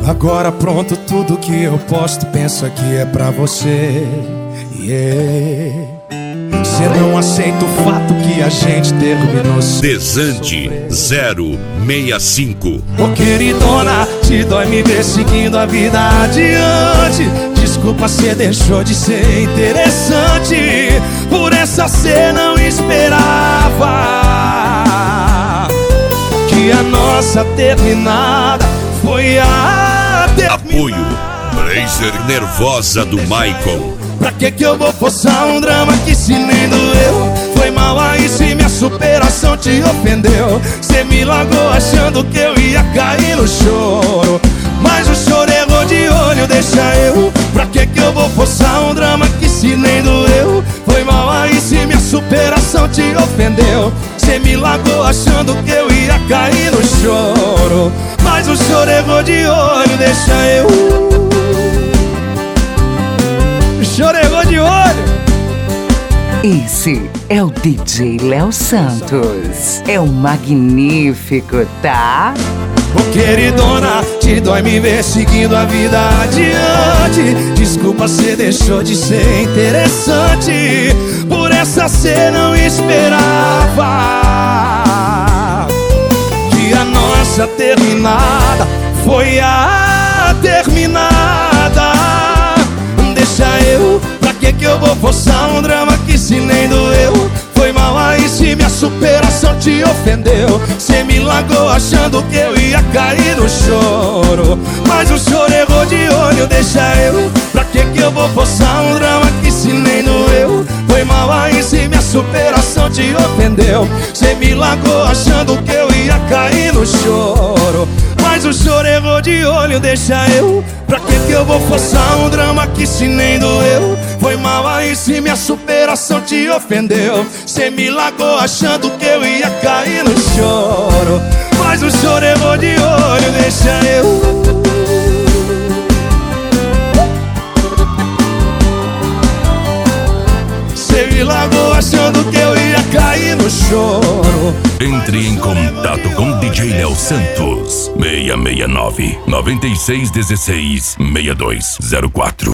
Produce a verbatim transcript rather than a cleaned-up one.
Agora pronto, tudo que eu posto, pensa que é pra você. Yeah. Cê não aceita o fato que a gente terminou. Desante zero seis cinco. Ô queridona, te dói me ver seguindo a vida adiante. Desculpa, cê deixou de ser interessante. Por essa cê não esperava que a nossa terminada foi a terminada. Apoio Blazer Nervosa do Michael. Pra que que eu vou forçar um drama que se nem doeu? Foi mal aí se minha superação te ofendeu. Cê me largou achando que eu ia cair no choro, mas o choro errou de olho, deixa eu. Pra que que eu vou forçar um drama que se nem doeu? Foi mal aí se minha superação te ofendeu. Cê me largou achando que eu ia cair no choro, mas o choro errou de olho, deixa eu. Chorou de olho. Esse é o D J Léo Santos. É um magnífico, tá? Ô queridona, te dói me ver seguindo a vida adiante. Desculpa, cê deixou de ser interessante. Por essa cê não esperava que a nossa terminada foi a terminada. Deixa eu, pra que que eu vou forçar um drama que se nem doeu? Foi mal aí se minha superação te ofendeu. Cê me largou achando que eu ia cair no choro, mas o choro errou de olho, deixa eu. Pra que que eu vou forçar um drama que se nem doeu? Foi mal aí se minha superação te ofendeu. Cê me largou achando que eu ia cair no choro, mas o choro errou de olho, deixa eu. Pra que que eu vou forçar um drama que se nem doeu? Foi mal aí se minha superação te ofendeu. Cê me largou achando que eu ia cair no choro, mas o choro errou de olho, deixa eu. Cê me largou achando que eu ia cair no choro. Entre em contato com D J Léo Santos. seis seis nove, nove seis um seis, seis dois zero quatro.